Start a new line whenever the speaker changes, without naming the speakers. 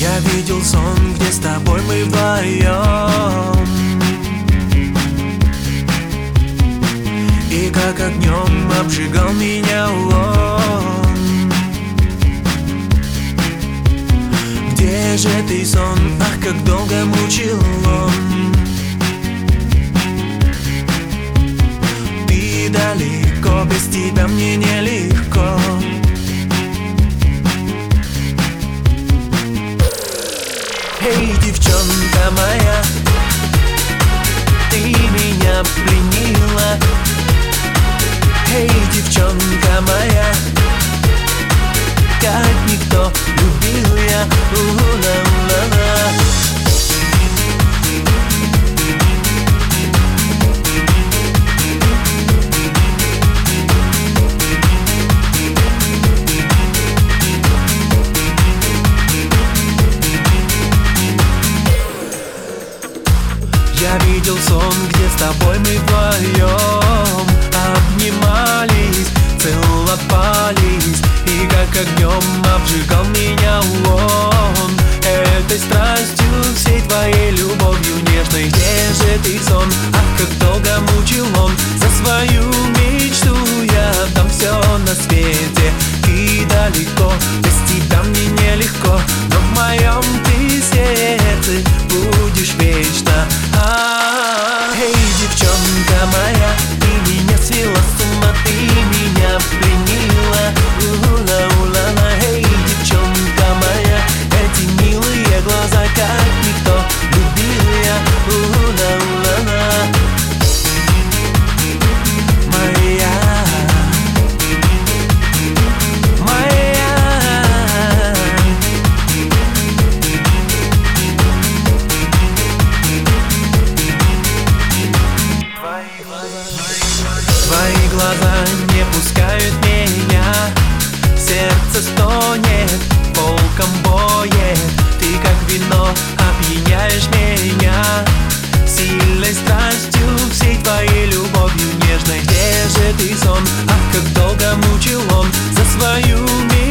Я видел сон, где с тобой мы вдвоем, и как огнем обжигал меня он. Где же ты, сон? Ах, как долго мучил он. Ты далеко, без тебя мне нелегко. Эй, девчонка моя, ты меня пленила. Эй, девчонка моя, как никто любил я. У-ла-ла-ла. Я видел сон, где с тобой мы вдвоем обнимались, целовались, и как огнем обжигал меня он. Этой страстью, всей твоей любовью нежной. Где же ты, сон? Ах, как долго мучил он. За свою мечту я отдам все на свете. Ты далеко, без тебя мне нелегко, но в моем ты сердце будешь вечно. Эй, девчонка моя, ты меня свела с ума, ты меня пленила. Ула-ула-ла. Эй, девчонка моя, эти милые глаза, как никто любил я. Ула-ула-ла. Моя, моя. Твои глаза не пускают меня, сердце стонет, волком боет. Ты как вино опьяняешь меня, сильной страстью, всей твоей любовью нежной. Где же ты, сон? Ах, как долго мучил он. За свою мечту